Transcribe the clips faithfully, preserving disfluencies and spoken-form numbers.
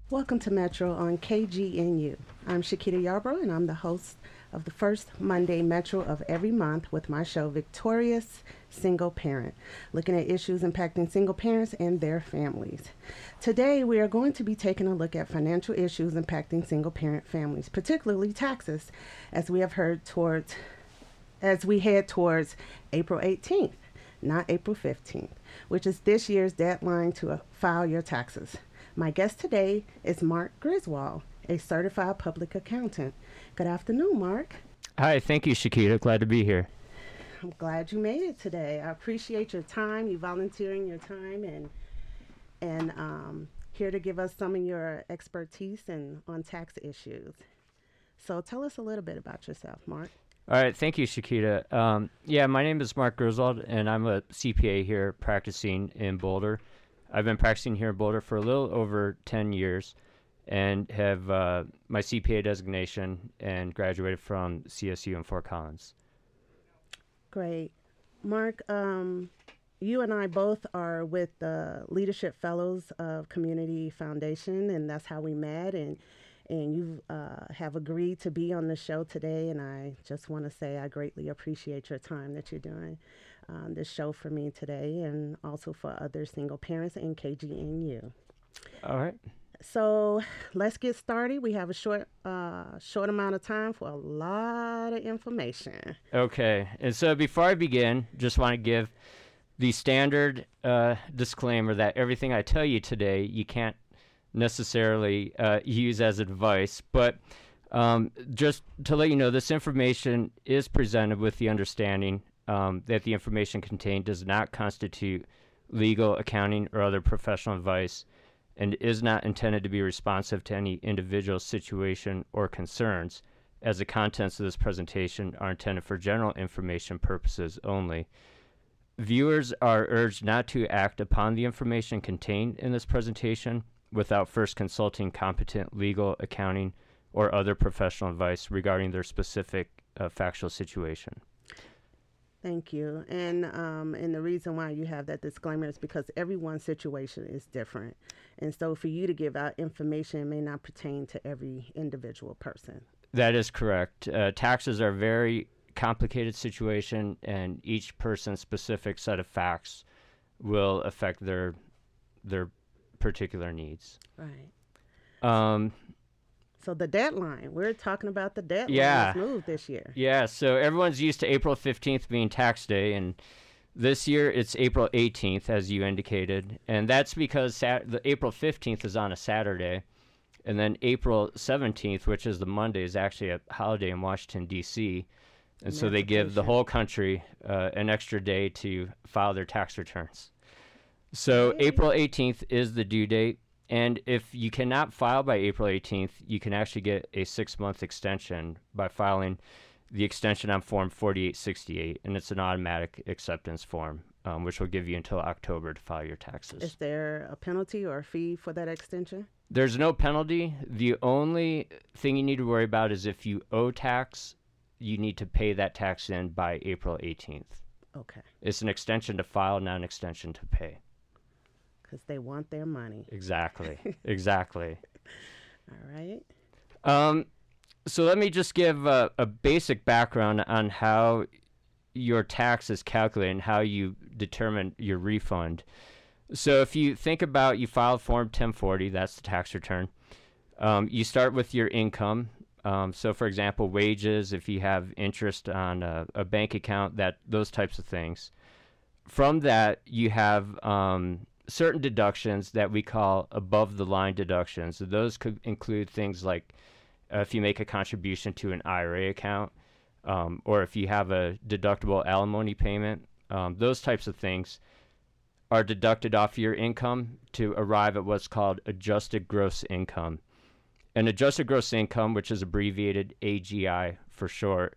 Welcome to Metro on K G N U. I'm Shakita Yarbrough, and I'm the host of the first Monday Metro of every month with my show, Victorious Single Parent, looking at issues impacting single parents and their families. Today, we are going to be taking a look at financial issues impacting single parent families, particularly taxes, as we have heard towards, as we head towards April eighteenth, not April fifteenth, which is this year's deadline to uh, file your taxes. My guest today is Mark Griswold, a certified public accountant. Good afternoon, Mark. Hi, thank you, Shakita. Glad to be here. I'm glad you made it today. I appreciate your time, you volunteering your time, and and um, here to give us some of your expertise and on tax issues. So tell us a little bit about yourself, Mark. All right, thank you, Shakita. Um, yeah, my name is Mark Griswold, and I'm a C P A here practicing in Boulder. I've been practicing here in Boulder for a little over ten years and have uh, my C P A designation and graduated from C S U in Fort Collins. Great. Mark, um, you and I both are with the Leadership Fellows of Community Foundation, and that's how we met. And and you uh, have agreed to be on the show today, and I just want to say I greatly appreciate your time that you're doing um, this show for me today, and also for other single parents in K G N U. All right. So let's get started. We have a short, uh, short amount of time for a lot of information. Okay, and so before I begin, just want to give the standard uh, disclaimer that everything I tell you today, you can't necessarily uh, use as advice, but um, just to let you know, this information is presented with the understanding um, that the information contained does not constitute legal, accounting, or other professional advice, and is not intended to be responsive to any individual situation or concerns, as the contents of this presentation are intended for general information purposes only. Viewers are urged not to act upon the information contained in this presentation without first consulting competent legal, accounting, or other professional advice regarding their specific uh, factual situation. Thank you. And um, and the reason why you have that disclaimer is because everyone's situation is different. And so for you to give out information may not pertain to every individual person. That is correct. Uh, taxes are a very complicated situation, and each person's specific set of facts will affect their their particular needs. Right. Um, So the deadline, we're talking about the deadline Yeah. that's moved this year. Yeah, so everyone's used to April fifteenth being tax day, and this year it's April eighteenth, as you indicated. And that's because sat- the April fifteenth is on a Saturday, and then April seventeenth, which is the Monday, is actually a holiday in Washington, D C, and so they give the Emancipation. whole country uh, an extra day to file their tax returns. So Yay. April eighteenth is the due date. And if you cannot file by April eighteenth, you can actually get a six-month extension by filing the extension on Form forty-eight sixty-eight, and it's an automatic acceptance form, um, which will give you until October to file your taxes. Is there a penalty or a fee for that extension? There's no penalty. The only thing you need to worry about is if you owe tax, you need to pay that tax in by April eighteenth. Okay. It's an extension to file, not an extension to pay. Because they want their money. Exactly. Exactly. All right. Um, so let me just give a, a basic background on how your tax is calculated and how you determine your refund. So if you think about, you file Form ten forty, that's the tax return. Um, you start with your income. Um, so for example, wages, if you have interest on a, a bank account, that those types of things. From that, you have um, certain deductions that we call above the line deductions. So those could include things like uh, if you make a contribution to an I R A account, um, or if you have a deductible alimony payment, um, those types of things are deducted off your income to arrive at what's called adjusted gross income. And adjusted gross income, which is abbreviated A G I for short,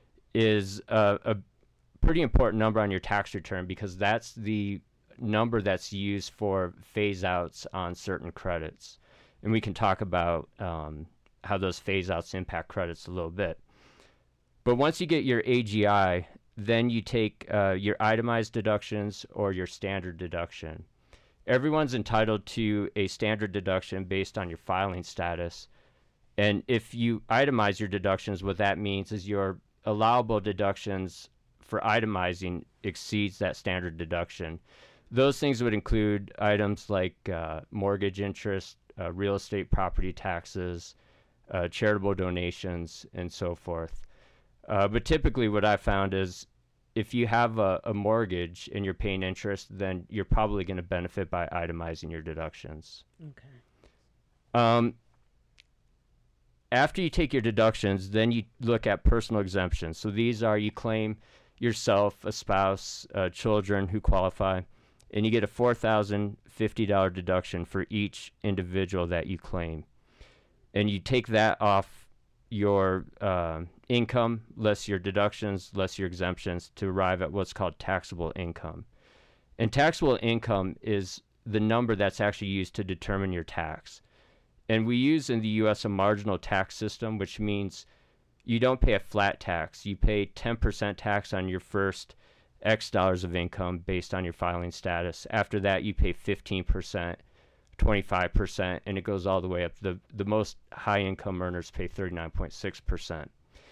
is a, a pretty important number on your tax return because that's the number that's used for phase outs on certain credits. And we can talk about um, how those phase outs impact credits a little bit. But once you get your A G I, then you take uh, your itemized deductions or your standard deduction. everyone's entitled to a standard deduction based on your filing status. And if you itemize your deductions, what that means is your allowable deductions for itemizing exceeds that standard deduction. Those things would include items like uh, mortgage interest, uh, real estate property taxes, uh, charitable donations, and so forth. Uh, but typically what I found is if you have a, a mortgage and you're paying interest, then you're probably going to benefit by itemizing your deductions. Okay. Um, after you take your deductions, then you look at personal exemptions. So these are you claim yourself, a spouse, uh, children who qualify, and you get a four thousand fifty dollars deduction for each individual that you claim. And you take that off your uh, income, less your deductions, less your exemptions, to arrive at what's called taxable income. And taxable income is the number that's actually used to determine your tax. And we use in the U S a marginal tax system, which means you don't pay a flat tax. You pay ten percent tax on your first X dollars of income based on your filing status. After that, you pay fifteen percent, twenty-five percent, and it goes all the way up. The, the most high income earners pay thirty-nine point six percent.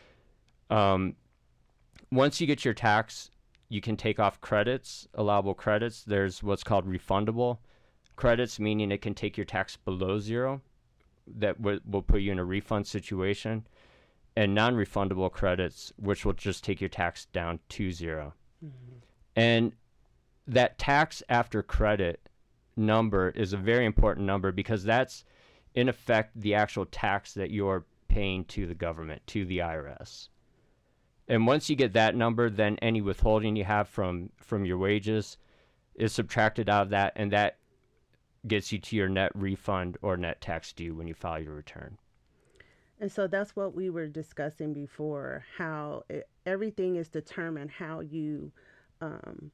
Um, once you get your tax, you can take off credits, allowable credits. There's what's called refundable credits, meaning it can take your tax below zero. That w- will put you in a refund situation. And non-refundable credits, which will just take your tax down to zero. Mm-hmm. And that tax after credit number is a very important number because that's, in effect, the actual tax that you're paying to the government, to the I R S. And once you get that number, then any withholding you have from, from your wages is subtracted out of that, and that gets you to your net refund or net tax due when you file your return. And so that's what we were discussing before, how it, everything is determined how you, um,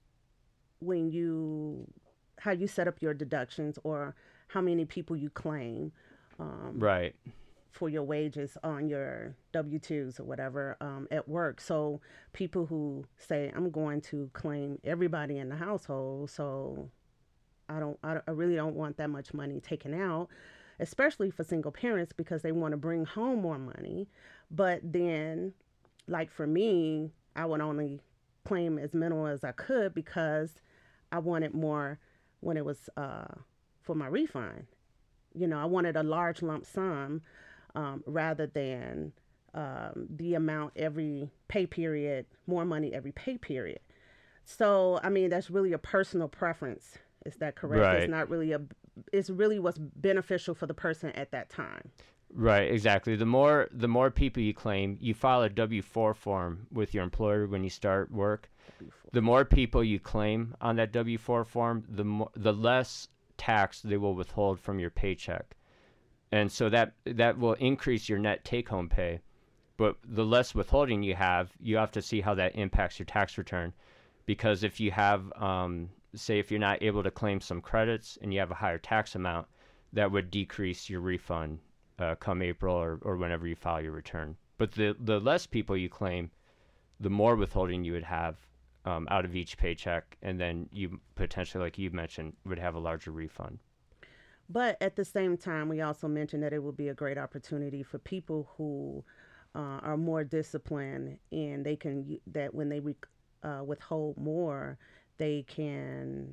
when you, how you set up your deductions or how many people you claim. Um, right. For your wages on your W two's or whatever um, at work. So people who say, I'm going to claim everybody in the household, so I don't, I, I really don't want that much money taken out, especially for single parents because they want to bring home more money. But then, like for me, I would only claim as minimal as I could because I wanted more when it was uh, for my refund. You know, I wanted a large lump sum um, rather than um, the amount every pay period, more money every pay period. So, I mean, that's really a personal preference. Is that correct? Right. It's not really a, it's really what's beneficial for the person at that time. Right, exactly. The more the more people you claim, you file a W four form with your employer when you start work. W four. The more people you claim on that W four form, the more, the less tax they will withhold from your paycheck. And so that that will increase your net take-home pay. But the less withholding you have, you have to see how that impacts your tax return. Because if you have, um, say, if you're not able to claim some credits and you have a higher tax amount, that would decrease your refund uh, come April or, or whenever you file your return. But the, the less people you claim, the more withholding you would have um, out of each paycheck. And then you potentially, like you mentioned, would have a larger refund. But at the same time, we also mentioned that it would be a great opportunity for people who uh, are more disciplined and they can, that when they re- uh, withhold more, they can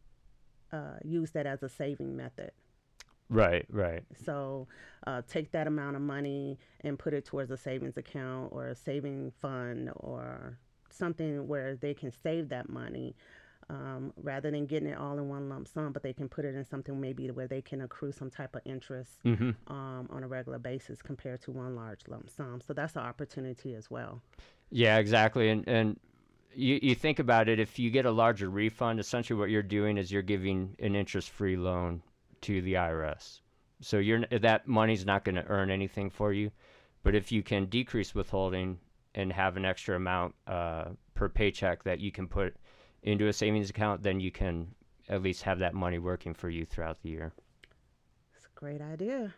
uh, use that as a saving method. Right, right. So uh, take that amount of money and put it towards a savings account or a saving fund or something where they can save that money um, rather than getting it all in one lump sum, but they can put it in something maybe where they can accrue some type of interest mm-hmm. um, on a regular basis compared to one large lump sum. So that's an opportunity as well. Yeah, exactly. And, and You you think about it, if you get a larger refund, essentially what you're doing is you're giving an interest-free loan to the I R S. So you're that money's not going to earn anything for you. But if you can decrease withholding and have an extra amount uh, per paycheck that you can put into a savings account, then you can at least have that money working for you throughout the year. It's a great idea.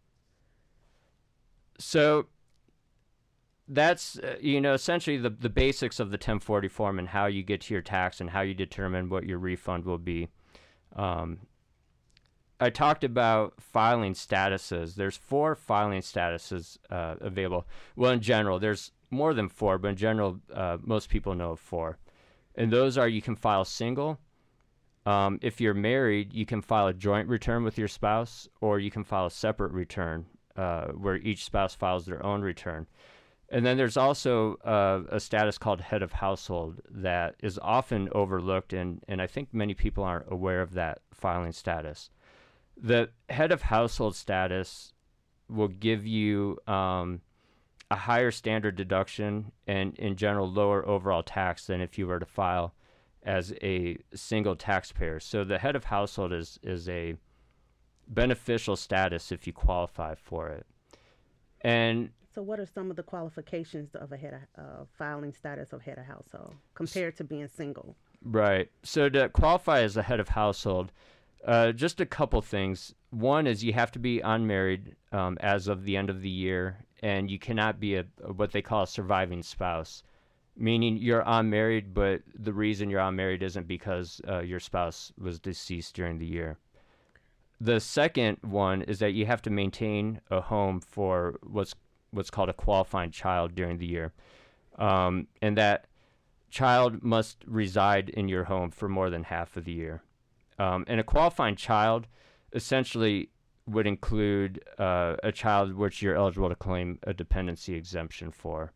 So that's, uh, you know, essentially the, the basics of the ten forty form and how you get to your tax and how you determine what your refund will be. Um, I talked about filing statuses. There's four filing statuses uh, available. Well, in general, there's more than four, but in general, uh, most people know of four. And those are you can file single. Um, if you're married, you can file a joint return with your spouse, or you can file a separate return uh, where each spouse files their own return. And then there's also uh, a status called head of household that is often overlooked, and, and I think many people aren't aware of that filing status. The head of household status will give you um, a higher standard deduction and, in general, lower overall tax than if you were to file as a single taxpayer. So the head of household is, is a beneficial status if you qualify for it. And So, what are some of the qualifications of a head of uh, filing status of head of household compared to being single? right. So to qualify as a head of household, uh, just a couple things. One is you have to be unmarried um, as of the end of the year, and you cannot be a what they call a surviving spouse, meaning you're unmarried, but the reason you're unmarried isn't because uh, your spouse was deceased during the year. The second one is that you have to maintain a home for what's what's called a qualifying child during the year, um, and that child must reside in your home for more than half of the year. Um, and a qualifying child essentially would include uh, a child which you're eligible to claim a dependency exemption for.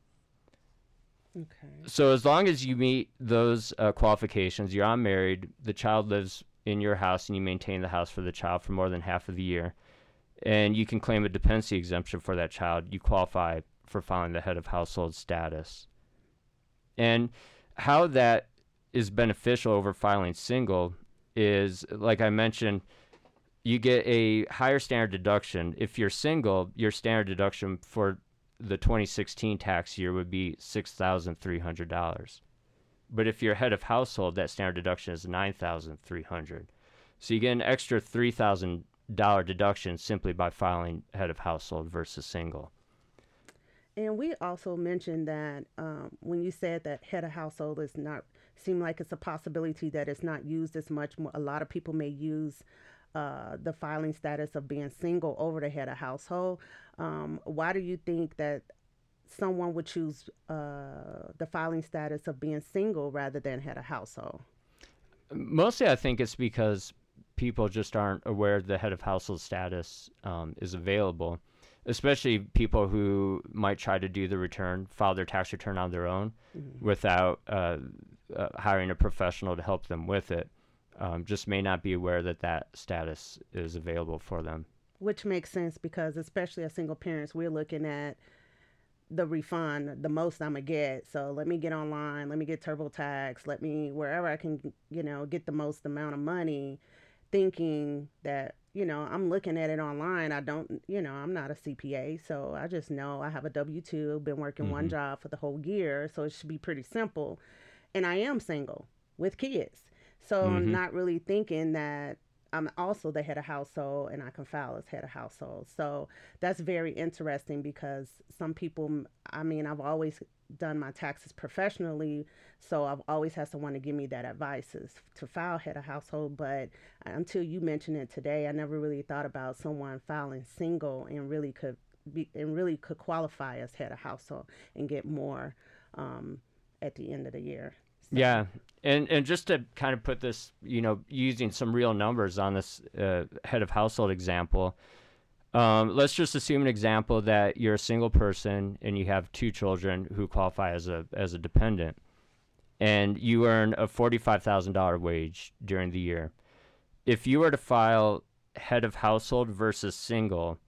Okay. So as long as you meet those uh, qualifications, you're unmarried, the child lives in your house, and you maintain the house for the child for more than half of the year, and you can claim a dependency exemption for that child, you qualify for filing the head of household status. And how that is beneficial over filing single is, like I mentioned, you get a higher standard deduction. If you're single, your standard deduction for the twenty sixteen tax year would be six thousand three hundred dollars. But if you're head of household, that standard deduction is nine thousand three hundred dollars. So you get an extra three thousand dollars deduction simply by filing head of household versus single. And we also mentioned that um, when you said that head of household is not, seem like it's a possibility that it's not used as much. More, a lot of people may use uh, the filing status of being single over the head of household. Um, why do you think that someone would choose uh, the filing status of being single rather than head of household? Mostly, I think it's because people just aren't aware the head of household status um, is available, especially people who might try to do the return, file their tax return on their own mm-hmm. without uh, uh, hiring a professional to help them with it. Um, just may not be aware that that status is available for them. Which makes sense because, especially as single parents, we're looking at the refund, the most I'm gonna get. So let me get online, let me get TurboTax, let me wherever I can, you know, get the most amount of money, thinking that, you know, I'm looking at it online. I don't, you know, I'm not a C P A, so I just know I have a W two, been working mm-hmm. one job for the whole year, so it should be pretty simple. And I am single with kids, so mm-hmm. I'm not really thinking that I'm also the head of household and I can file as head of household. So that's very interesting because some people, I mean, I've always done my taxes professionally, so I've always had someone to give me that advice is to file head of household. But until you mentioned it today, I never really thought about someone filing single and really could be and really could qualify as head of household and get more um, at the end of the year. So. Yeah. And and just to kind of put this, you know, using some real numbers on this uh, head of household example, um, let's just assume an example that you're a single person and you have two children who qualify as a as a dependent, and you earn a forty-five thousand dollars wage during the year. If you were to file head of household versus single,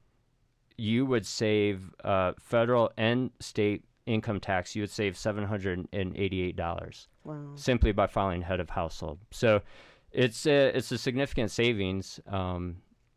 you would save uh, federal and state income tax. You would save seven hundred eighty-eight dollars. Wow. Simply by filing head of household. So it's a, it's a significant savings um,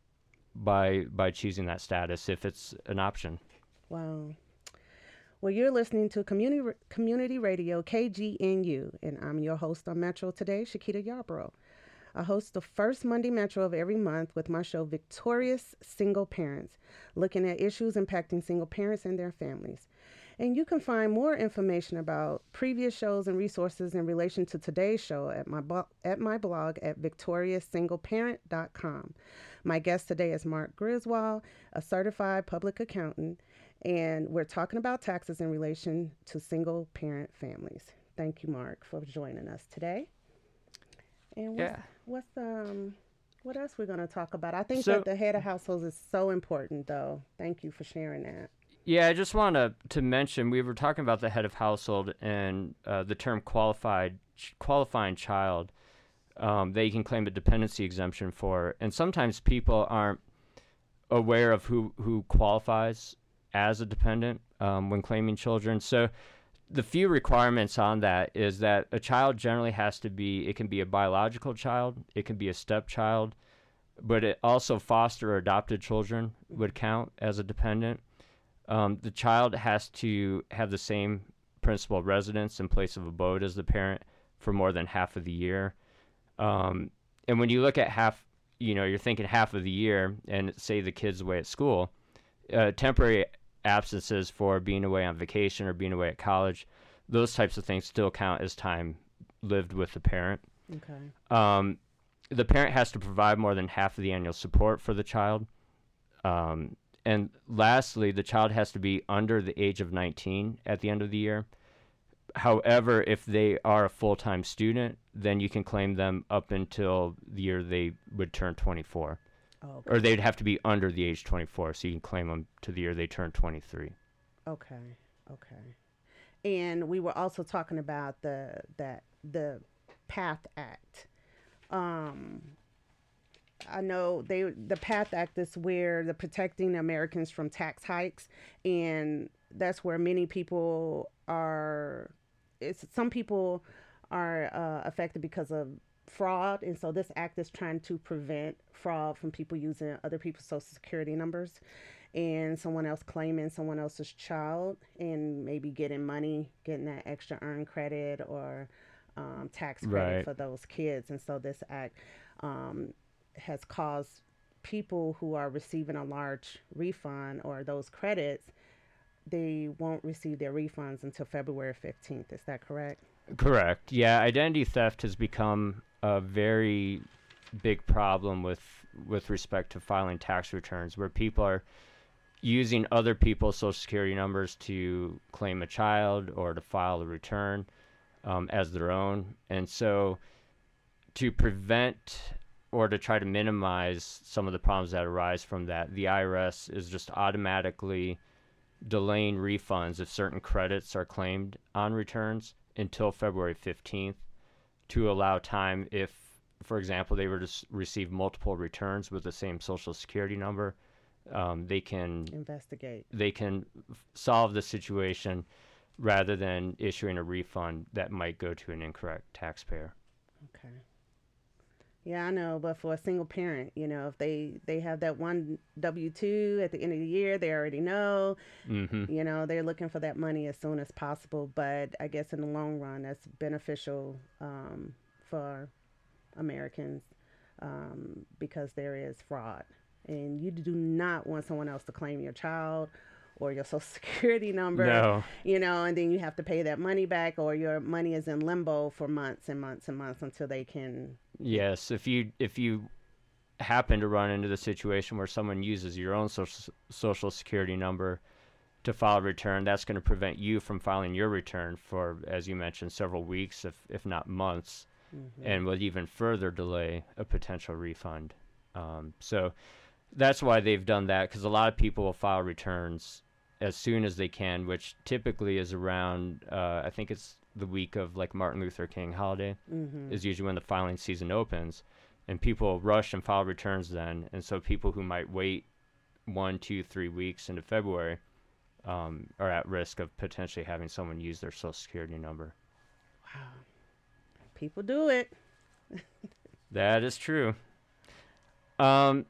by by choosing that status if it's an option. Wow. Well, you're listening to Community Community Radio K G N U, and I'm your host on Metro today, Shakita Yarbrough. I host the first Monday Metro of every month with my show Victorious Single Parents, looking at issues impacting single parents and their families. And you can find more information about previous shows and resources in relation to today's show at my, bo- at my blog at victorious single parent dot com. My guest today is Mark Griswold, a certified public accountant, and we're talking about taxes in relation to single parent families. Thank you, Mark, for joining us today. And what's, Yeah. what's um, what else we're going to talk about? I think So- that the head of households is so important, though. Thank you for sharing that. Yeah, I just want to to mention we were talking about the head of household and uh, the term qualified qualifying child um, that you can claim a dependency exemption for, and sometimes people aren't aware of who who qualifies as a dependent um, when claiming children. So the few requirements on that is that a child generally has to be, it can be a biological child, it can be a stepchild, but it also foster or adopted children would count as a dependent. Um, the child has to have the same principal residence and place of abode as the parent for more than half of the year. Um, and when you look at half, you know, you're thinking half of the year, and say the kid's away at school, uh, temporary absences for being away on vacation or being away at college, those types of things still count as time lived with the parent. Okay. Um, the parent has to provide more than half of the annual support for the child. Um, And lastly, the child has to be under the age of nineteen at the end of the year. However, if they are a full-time student, then you can claim them up until the year they would turn twenty-four. Oh, okay. Or they'd have to be under the age twenty-four, so you can claim them to the year they turn twenty-three. Okay. Okay. And we were also talking about the that the PATH Act. Um, I know they the PATH Act is where the Protecting Americans from Tax Hikes, and that's where many people are. It's some people are uh, affected because of fraud, and so this act is trying to prevent fraud from people using other people's social security numbers and someone else claiming someone else's child and maybe getting money, getting that extra earned credit or um, tax credit Right. for those kids. And so this act um, has caused people who are receiving a large refund or those credits, they won't receive their refunds until February fifteenth. Is that correct? Correct. Yeah, identity theft has become a very big problem with with respect to filing tax returns, where people are using other people's social security numbers to claim a child or to file a return um, as their own. And so to prevent or to try to minimize some of the problems that arise from that, the I R S is just automatically delaying refunds if certain credits are claimed on returns until February fifteenth to allow time if, for example, they were to s- receive multiple returns with the same social security number, um, they can Investigate. they can f- solve the situation rather than issuing a refund that might go to an incorrect taxpayer. Okay. Yeah, I know, but for a single parent, you know, if they they have that one W two at the end of the year, they already know, hmm you know, they're looking for that money as soon as possible. But I guess in the long run, that's beneficial um, for Americans um, because there is fraud, and you do not want someone else to claim your child or your social security number, No. you know, and then you have to pay that money back, or your money is in limbo for months and months and months until they can. Yes, if you if you happen to run into the situation where someone uses your own social social security number to file a return, that's going to prevent you from filing your return for, as you mentioned, several weeks, if if not months, Mhm. and would even further delay a potential refund. Um, so that's why they've done that, because a lot of people will file returns as soon as they can, which typically is around, uh, I think it's the week of like Martin Luther King holiday Mhm. is usually when the filing season opens, and people rush and file returns then. And so people who might wait one, two, three weeks into February um, are at risk of potentially having someone use their social security number. Wow. People do it. That is true. Um,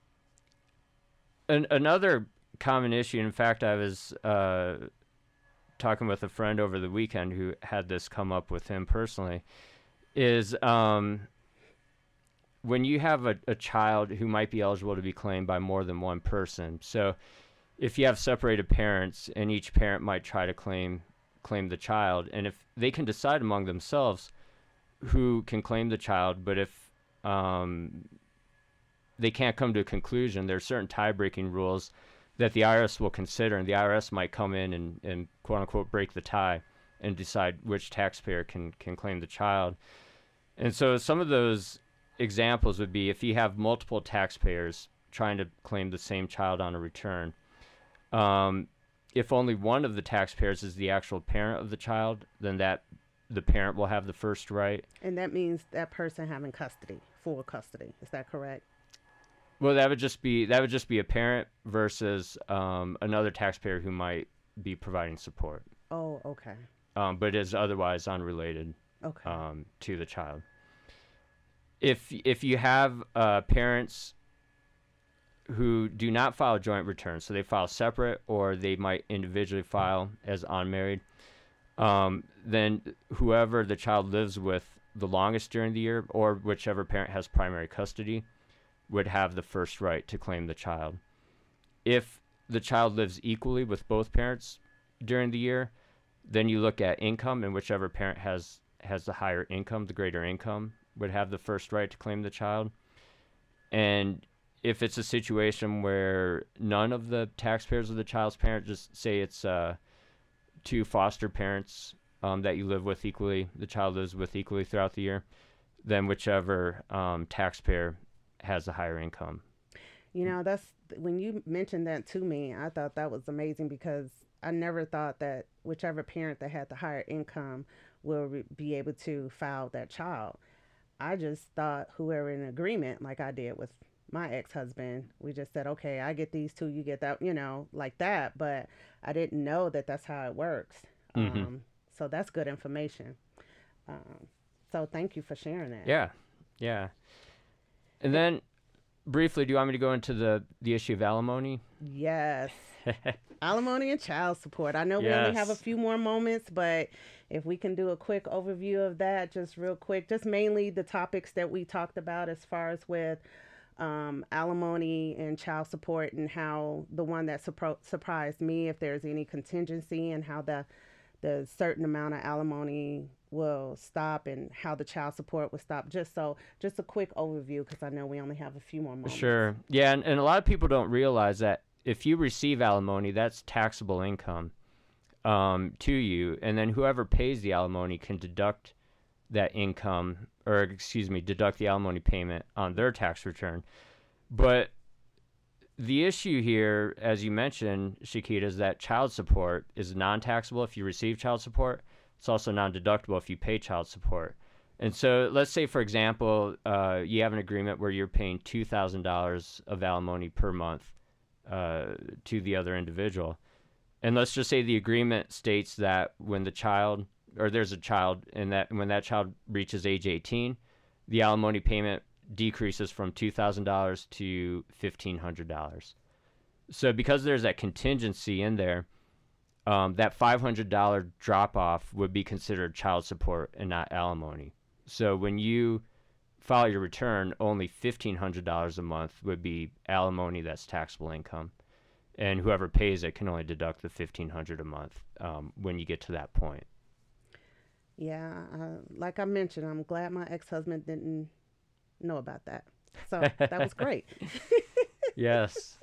an, another common issue, in fact, I was uh, talking with a friend over the weekend who had this come up with him personally, is um, when you have a, a child who might be eligible to be claimed by more than one person, so if you have separated parents and each parent might try to claim claim the child, and if they can decide among themselves who can claim the child, but if um, they can't come to a conclusion, there are certain tie-breaking rules that the I R S will consider, and the I R S might come in and, and quote-unquote break the tie and decide which taxpayer can, can claim the child. And so some of those examples would be if you have multiple taxpayers trying to claim the same child on a return. Um, if only one of the taxpayers is the actual parent of the child, then that the parent will have the first right. And that means that person having custody, full custody. Is that correct? Well, that would just be that would just be a parent versus um, another taxpayer who might be providing support. Oh, okay. Um, but is otherwise unrelated Okay. um, to the child. If if you have uh, parents who do not file joint returns, so they file separate or they might individually file as unmarried, um, then whoever the child lives with the longest during the year, or whichever parent has primary custody, would have the first right to claim the child. If the child lives equally with both parents during the year, then you look at income, and whichever parent has has the higher income, the greater income, would have the first right to claim the child. And if it's a situation where none of the taxpayers of the child's parent, just say it's uh, two foster parents um, that you live with equally, the child lives with equally throughout the year, then whichever um, taxpayer has the higher income. You know, that's when you mentioned that to me, I thought that was amazing because I never thought that whichever parent that had the higher income will re- be able to file that child. I just thought whoever in agreement, like I did with my ex-husband, we just said, okay, I get these two, you get that, you know, like that. But I didn't know that that's how it works. Mm-hmm. Um, so that's good information. Um, so thank you for sharing that. Yeah, yeah. And then, briefly, do you want me to go into the, the issue of alimony? Yes. Alimony and child support. I know we Yes. only have a few more moments, but if we can do a quick overview of that, just real quick, just mainly the topics that we talked about as far as with um, alimony and child support, and how the one that surpro- surprised me, if there's any contingency, and how the the certain amount of alimony will stop and how the child support will stop. Just so, just a quick overview because I know we only have a few more moments. Sure. Yeah, and, and a lot of people don't realize that if you receive alimony, that's taxable income um, to you, and then whoever pays the alimony can deduct that income, or excuse me, deduct the alimony payment on their tax return. But the issue here, as you mentioned, Shakita, is that child support is non-taxable if you receive child support. It's also non-deductible if you pay child support. And so let's say, for example, uh, you have an agreement where you're paying two thousand dollars of alimony per month uh, to the other individual. And let's just say the agreement states that when the child, or there's a child, and that when that child reaches age eighteen, the alimony payment decreases from two thousand dollars to fifteen hundred dollars. So because there's that contingency in there, um, that five hundred dollars drop-off would be considered child support and not alimony. So when you file your return, only fifteen hundred dollars a month would be alimony that's taxable income. And whoever pays it can only deduct the fifteen hundred dollars a month um, when you get to that point. Yeah, uh, like I mentioned, I'm glad my ex-husband didn't know about that. So that was great. Yes.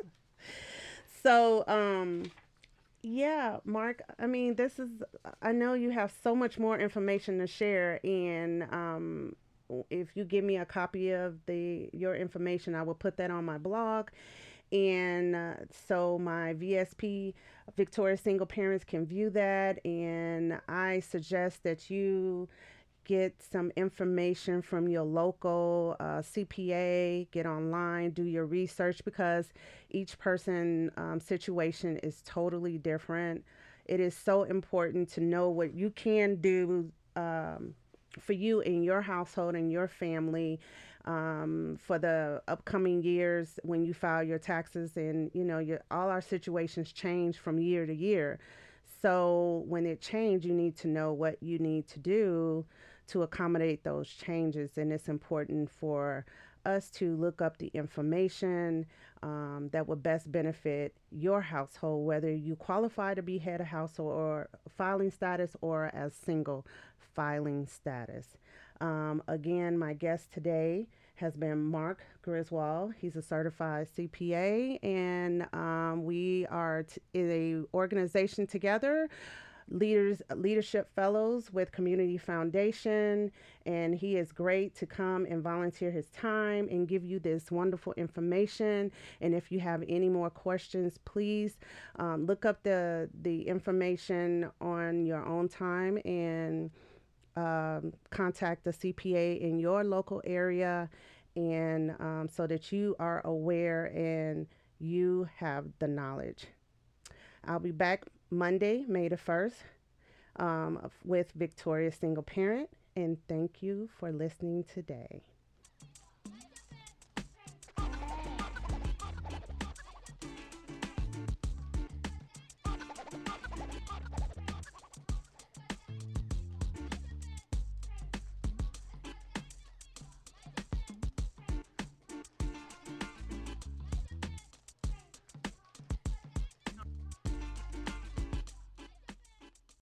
So, um, yeah, Mark, I mean, this is, I know you have so much more information to share, and um, if you give me a copy of the your information, I will put that on my blog. And uh, so my V S P, Victorious Single Parents, can view that. And I suggest that you get some information from your local uh, C P A, get online, do your research, because each person um, situation is totally different. It is so important to know what you can do um, for you in your household and your family um, for the upcoming years when you file your taxes. And, you know, your, all our situations change from year to year. So when it changes, you need to know what you need to do to accommodate those changes. And it's important for us to look up the information um, that would best benefit your household, whether you qualify to be head of household or filing status or as single filing status. Um, again, my guest today has been Mark Griswold. He's a certified C P A, and um, we are t- in a organization together, leaders leadership fellows with Community Foundation, and he is great to come and volunteer his time and give you this wonderful information. And if you have any more questions, please um, look up the the information on your own time and um, contact the C P A in your local area, and um, so that you are aware and you have the knowledge. I'll be back Monday, May the first, um, with Victorious Single Parent, and thank you for listening today.